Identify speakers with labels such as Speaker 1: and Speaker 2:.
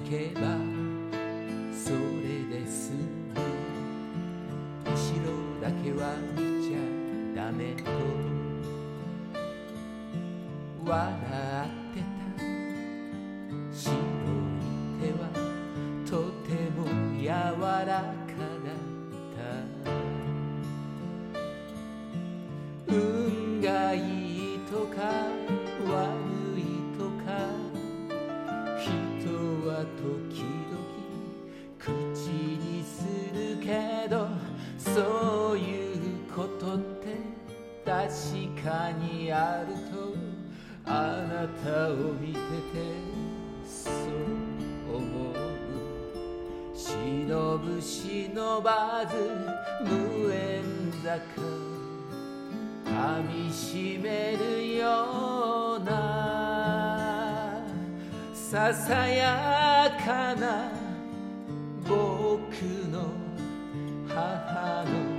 Speaker 1: けばそれで済む、後ろだけは見ちゃダメと笑ってた白い手はとても柔らかだった運がいいとか悪いとか人は時々口にするけどそういうことって確かにあるとあなたを見ててそう思う。忍ぶ忍ばず無縁坂噛みしめるようなささやかな僕の母の